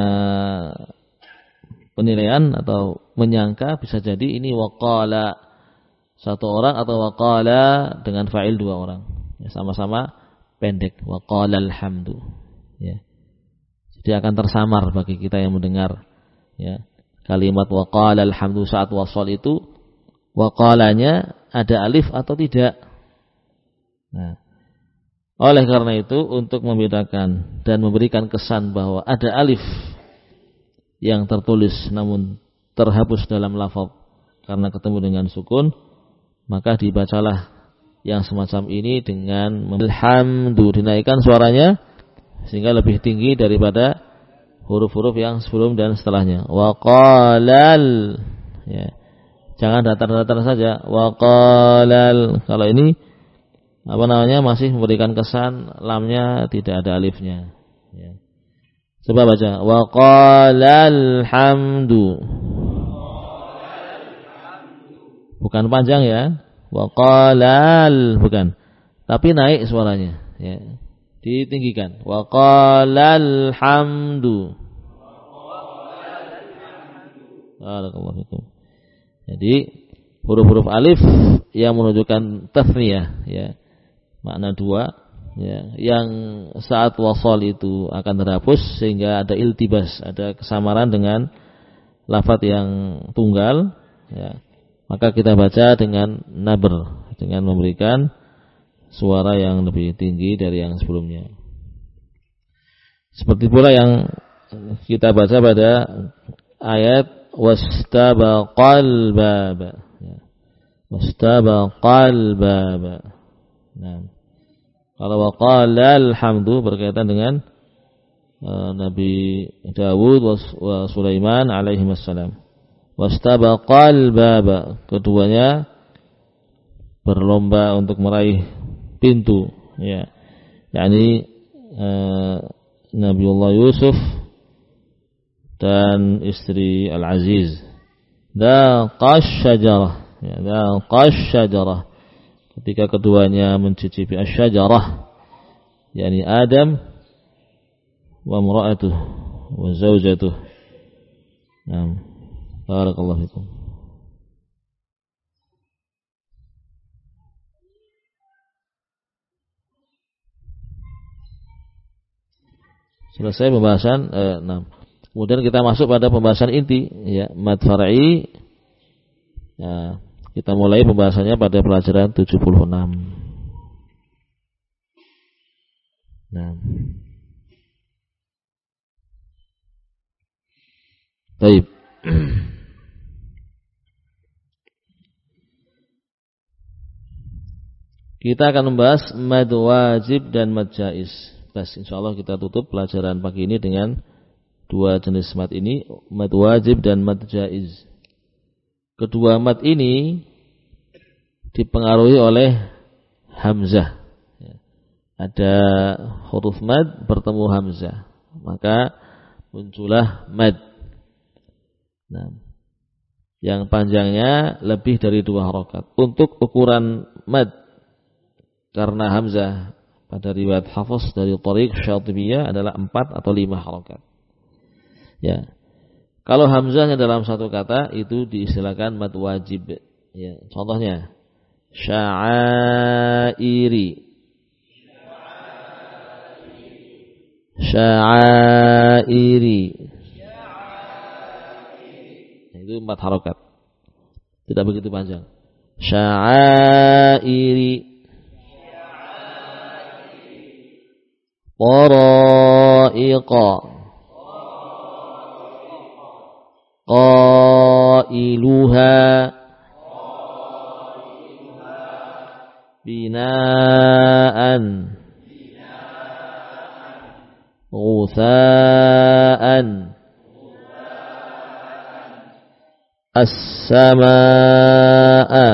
Speaker 1: penilaian atau menyangka bisa jadi ini waqala satu orang atau waqala dengan fa'il dua orang ya, sama-sama pendek waqala alhamdu ya. Jadi akan tersamar bagi kita yang mendengar ya, kalimat waqala alhamdu saat wasal itu waqalanya ada alif atau tidak. Nah, oleh karena itu untuk membedakan dan memberikan kesan bahwa ada alif yang tertulis namun terhapus dalam lafaz karena ketemu dengan sukun, maka dibacalah yang semacam ini dengan alhamdu, dinaikkan suaranya sehingga lebih tinggi daripada huruf-huruf yang sebelum dan setelahnya. Wa qalal, ya. Jangan datar-datar saja. Wa qalal. Kalau ini apa namanya masih memberikan kesan lamnya tidak ada alifnya. Ya. Coba baca. Wa qalal hamdu. Bukan panjang ya. Wa qalal bukan. Tapi naik suaranya. Ya. Ditinggikan. Wa qalal hamdu. Barakallahu fikum. Jadi huruf-huruf alif yang menunjukkan tathniyah, ya, makna dua, ya, yang saat wasal itu akan terhapus sehingga ada iltibas, ada kesamaran dengan lafadz yang tunggal, ya, maka kita baca dengan nabr, dengan memberikan suara yang lebih tinggi dari yang sebelumnya. Seperti pula yang kita baca pada ayat wastabaqal baba, ya. Wastabaqal baba. Nah, kalau waqala alhamdu berkaitan dengan uh, Nabi Dawud wa Sulaiman alaihi wassalam. Wastabaqal baba, keduanya berlomba untuk meraih pintu, ya. yakni uh, Nabiullah Yusuf dan istri Al-Aziz. Daqash syajarah, ya, daqash syajarah. Ketika keduanya mencicipi asy-syajarah, yakni Adam wa imra'atuh wa zaujatuh. Naam. Barakallahu fikum. Selesai pembahasan eh, enam. Kemudian kita masuk pada pembahasan inti, ya, mad far'i. Ya, kita mulai pembahasannya pada pelajaran tujuh puluh enam. Nah. Baik. Kita akan membahas mad wajib dan mad jaiz. Baik, insyaallah kita tutup pelajaran pagi ini dengan dua jenis mad ini, mad wajib dan mad jaiz. Kedua mad ini dipengaruhi oleh hamzah. Ada huruf mad bertemu hamzah, maka muncullah mad. Nah, yang panjangnya lebih dari dua harokat. Untuk ukuran mad karena hamzah pada riwayat Hafs dari Thariq Syatibiyah adalah empat atau lima harokat. Ya, kalau hamzahnya dalam satu kata itu diistilahkan mad wajib. Ya, contohnya sya'airi, sya'airi, itu empat harokat, tidak begitu panjang. Sya'airi, qara'iqa, qailuha, binaan, ghutha'an, as-samaa'a.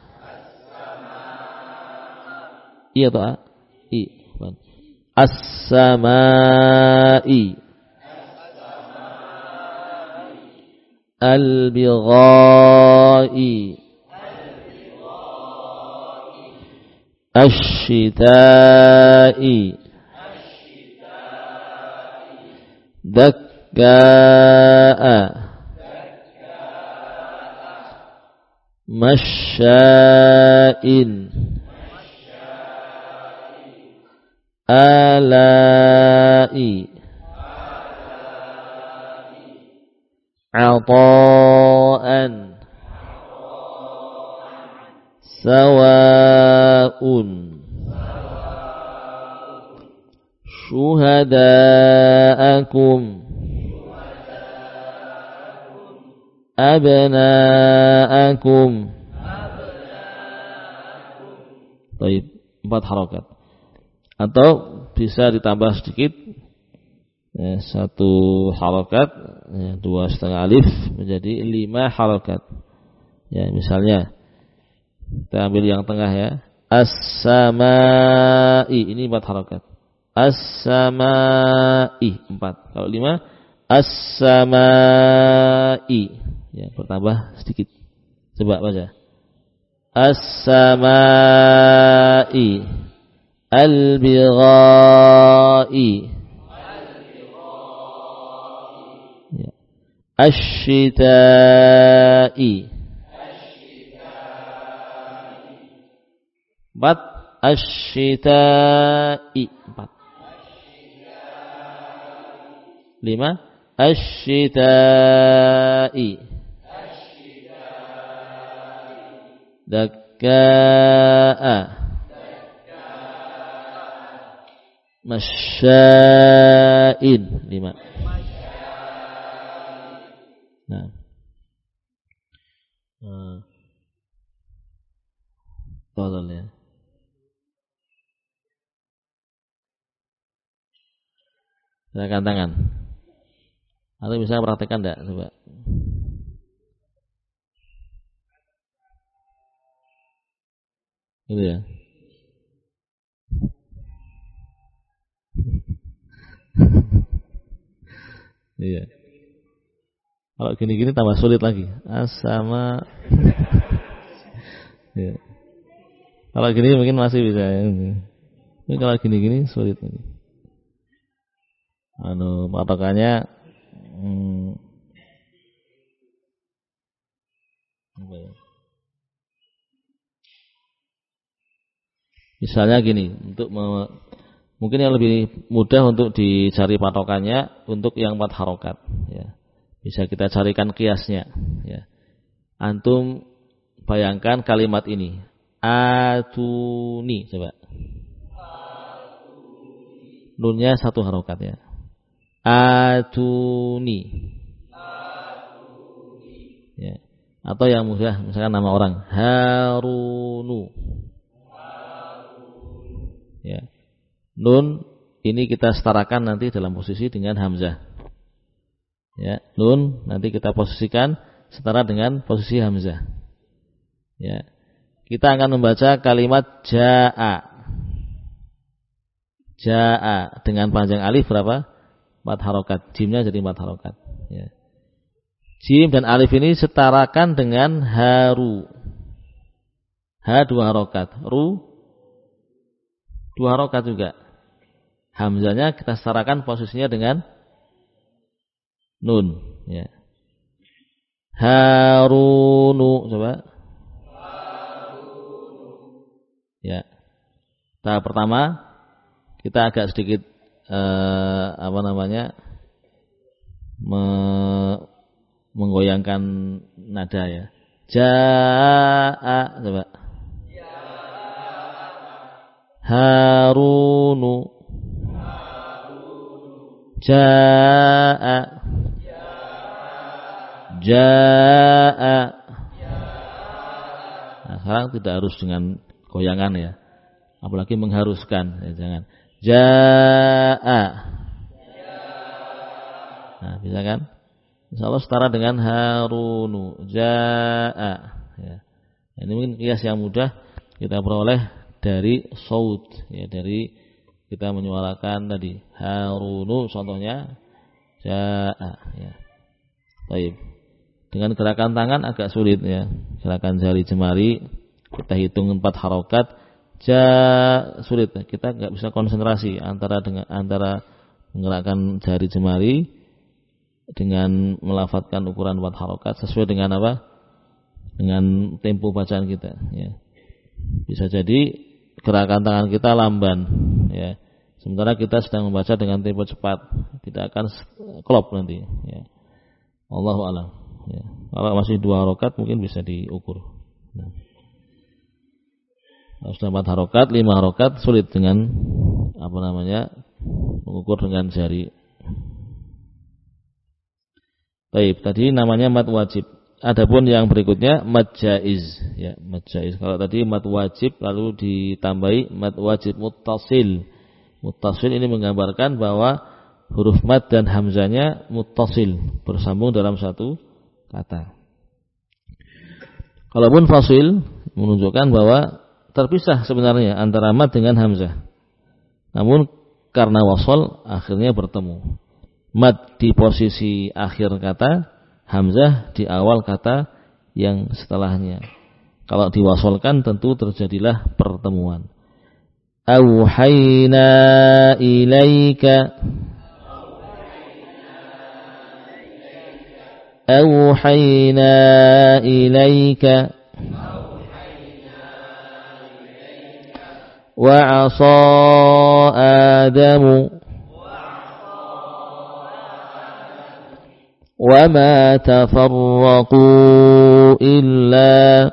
Speaker 1: Iya toh? I. As-samaa'i, al-bigha'i, ash-shita'i, dakka'a, masya'in, ala'i, ata'an, sawa'un, syuhada'akum, abna'akum. Baik, empat harokat. Atau bisa ditambah sedikit ya, satu harokat, ya, dua setengah alif menjadi lima harokat. Ya, misalnya kita ambil yang tengah ya, as-samai, ini empat harokat. As-samai empat. Kalau lima, as-samai, ya bertambah sedikit. Coba baca. As-samai, al-bighai, ya. Asy-syita'i, empat. Asy-syita'i empat. Lima. Asy-syita'i. Dakka'a. Masya'in. Lima. Nah. Hmm. Tolong ya. Silakan tangan. Atau bisa praktekkan enggak? Coba. Gitu ya. Iya. Kalau gini-gini tambah sulit lagi. As-sama. Ya. Kalau gini mungkin masih bisa. Ini kalau gini-gini sulit lagi. Anu patokannya hmm, apa ya? Misalnya gini, untuk me, mungkin yang lebih mudah untuk dicari patokannya untuk yang empat harokat. Ya. Bisa kita carikan kiasnya. Ya. Antum bayangkan kalimat ini, atuni, coba. Nunnya satu harokat ya. Atuni. Ya. Atau yang mudah, misalkan nama orang Harunu. Ya. Nun ini kita setarakan nanti dalam posisi dengan hamzah. Ya, nun nanti kita posisikan setara dengan posisi hamzah. Ya. Kita akan membaca kalimat jaa. Jaa dengan panjang alif berapa? empat harokat. Jimnya jadi empat harokat. Ya. Jim dan alif ini setarakan dengan haru. Ha dua harokat. Ru dua harokat juga. Hamzanya kita setarakan posisinya dengan nun. Ya. Harunu. Coba. Ya. Tahap pertama kita agak sedikit eh, apa namanya me, menggoyangkan nada ya. Jaa, coba. Harunu. Jaa. Jaa. Nah, sekarang tidak harus dengan goyangan ya. Apalagi mengharuskan, ya, jangan. Jaa. Nah, bisa kan? Insyaallah setara dengan harunu. Jaa. Ya. Ini mungkin kias yang mudah kita peroleh dari saut, ya, dari kita menyuarakan tadi harunu, contohnya jaa. Ya. Baik. Dengan gerakan tangan agak sulit ya. Gerakan jari jemari kita hitung empat harokat. Ja sulit, kita nggak bisa konsentrasi antara dengan antara menggerakkan jari jemari dengan melafadzkan ukuran empat harokat sesuai dengan apa? Dengan tempo bacaan kita. Ya. Bisa jadi gerakan tangan kita lamban, ya. Sementara kita sedang membaca dengan tempo cepat, tidak akan klop nanti. Ya. Allahu a'lam. Ya. Kalau masih dua harokat mungkin bisa diukur. Nah. Sudah empat harokat, lima harokat sulit dengan apa namanya mengukur dengan jari. Baik, tadi namanya mad wajib. Adapun yang berikutnya mad jaiz, ya, mad jaiz. Kalau tadi mad wajib lalu ditambahi mad wajib muttasil. Muttasil ini menggambarkan bahwa huruf mad dan hamzanya muttasil, bersambung dalam satu kata. Kalaupun fasil menunjukkan bahwa terpisah sebenarnya antara mad dengan hamzah. Namun karena wasol akhirnya bertemu. Mad di posisi akhir kata, hamzah di awal kata yang setelahnya. Kalau diwasolkan tentu terjadilah pertemuan. Auhayna ilaika Auhayna ilaika wa 'asa Adamu wa ma tafarraqu illa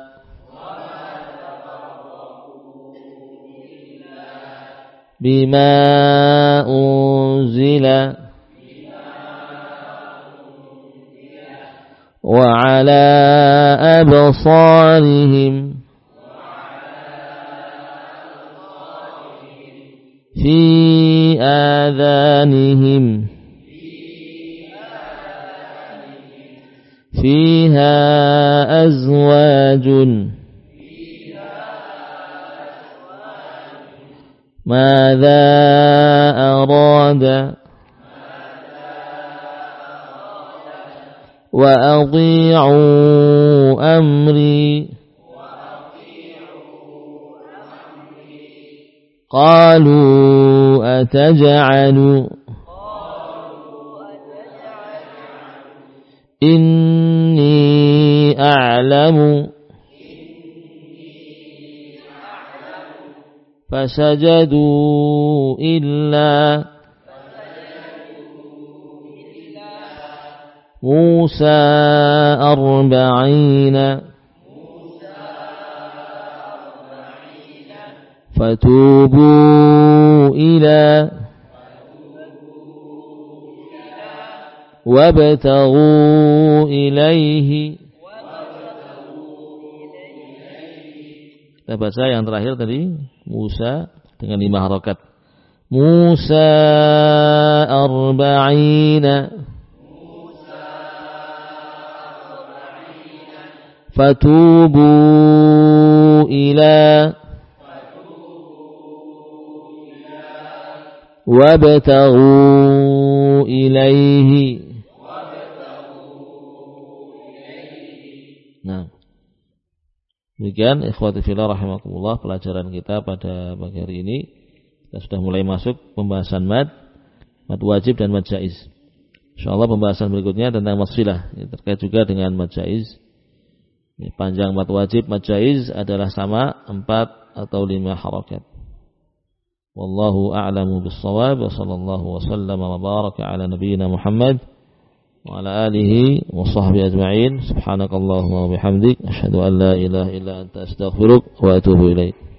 Speaker 1: bima unzila wa ala absarihim fi adhanihim fiha azwajun ماذا أراد وأطيعوا أمري قالوا أتجعل إني أعلم فسجدوا إلا موسى أربعين فتوبوا إلى وابتغوا إليه. Kita baca yang terakhir tadi Musa dengan lima harokat. Musa arba'ina fatubu ila wabtaghu ilaihi. Nah, demikian ikhwati fillah rahimakumullah pelajaran kita pada pagi hari ini. Kita sudah mulai masuk pembahasan mad, mad wajib dan mad jaiz. Insyaallah pembahasan berikutnya tentang mad silah, ya, terkait juga dengan mad jaiz. Ya, panjang mad wajib, mad jaiz adalah sama empat atau lima harakat. Wallahu a'lamu bis-shawab wa sallallahu wa sallama wa baraka ala nabiyyina Muhammad wa ala alihi wa sahbihi ajma'in. Subhanakallahumma wa bihamdik asyhadu an la ilaha illa anta astaghfiruka wa atubu ilaik.